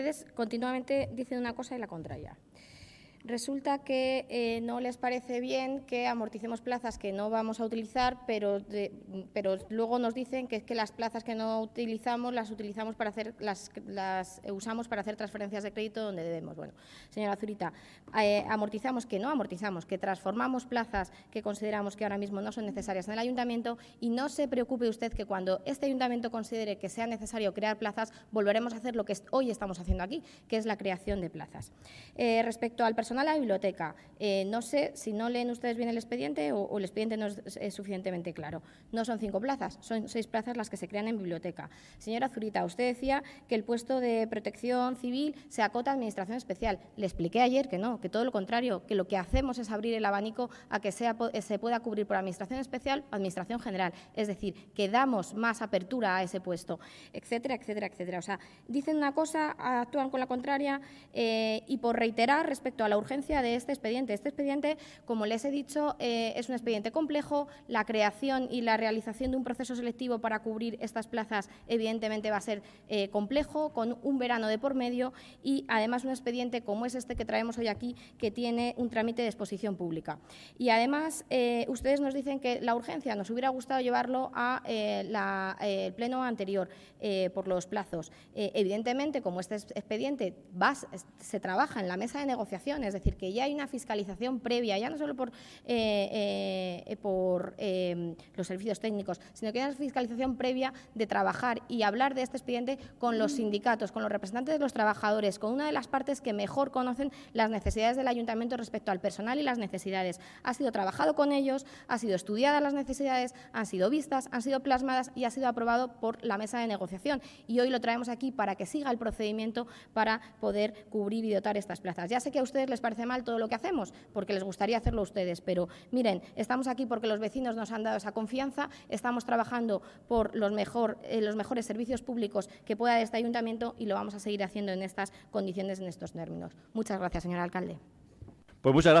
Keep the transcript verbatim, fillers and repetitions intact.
Ustedes continuamente dicen una cosa y la contraria. Resulta que eh, no les parece bien que amorticemos plazas que no vamos a utilizar, pero, de, pero luego nos dicen que es que las plazas que no utilizamos las utilizamos para hacer las, las usamos para hacer transferencias de crédito donde debemos. Bueno, señora Zurita, eh, amortizamos que no amortizamos, que transformamos plazas que consideramos que ahora mismo no son necesarias en el ayuntamiento, y no se preocupe usted que cuando este ayuntamiento considere que sea necesario crear plazas, volveremos a hacer lo que hoy estamos haciendo aquí, que es la creación de plazas. Eh, respecto al personal a la biblioteca, eh, no sé si no leen ustedes bien el expediente o, o el expediente no es, es suficientemente claro. No son cinco plazas, son seis plazas las que se crean en biblioteca. Señora Zurita, usted decía que el puesto de protección civil se acota a administración especial. Le expliqué ayer que no, que todo lo contrario, que lo que hacemos es abrir el abanico a que sea, se pueda cubrir por administración especial o administración general. Es decir, que damos más apertura a ese puesto, etcétera, etcétera, etcétera. O sea, dicen una cosa, actúan con la contraria eh, y por reiterar respecto a la urgencia de este expediente. Este expediente, como les he dicho, eh, es un expediente complejo. La creación y la realización de un proceso selectivo para cubrir estas plazas evidentemente va a ser eh, complejo, con un verano de por medio y además un expediente como es este que traemos hoy aquí, que tiene un trámite de exposición pública. Y además eh, ustedes nos dicen que la urgencia nos hubiera gustado llevarlo a eh, la, eh, el pleno anterior eh, por los plazos. Eh, evidentemente, como este expediente va, se trabaja en la mesa de negociación, es decir, que ya hay una fiscalización previa, ya no solo por, eh, eh, por eh, los servicios técnicos, sino que hay una fiscalización previa de trabajar y hablar de este expediente con los sindicatos, con los representantes de los trabajadores, con una de las partes que mejor conocen las necesidades del ayuntamiento respecto al personal y las necesidades. Ha sido trabajado con ellos, ha sido estudiadas las necesidades, han sido vistas, han sido plasmadas y ha sido aprobado por la mesa de negociación. Y hoy lo traemos aquí para que siga el procedimiento para poder cubrir y dotar estas plazas. Ya sé que a ustedes les parece mal todo lo que hacemos, porque les gustaría hacerlo a ustedes, pero miren, estamos aquí porque los vecinos nos han dado esa confianza, estamos trabajando por los, mejor, eh, los mejores servicios públicos que pueda dar este ayuntamiento y lo vamos a seguir haciendo en estas condiciones, en estos términos. Muchas gracias, señor alcalde. Pues muchas gracias.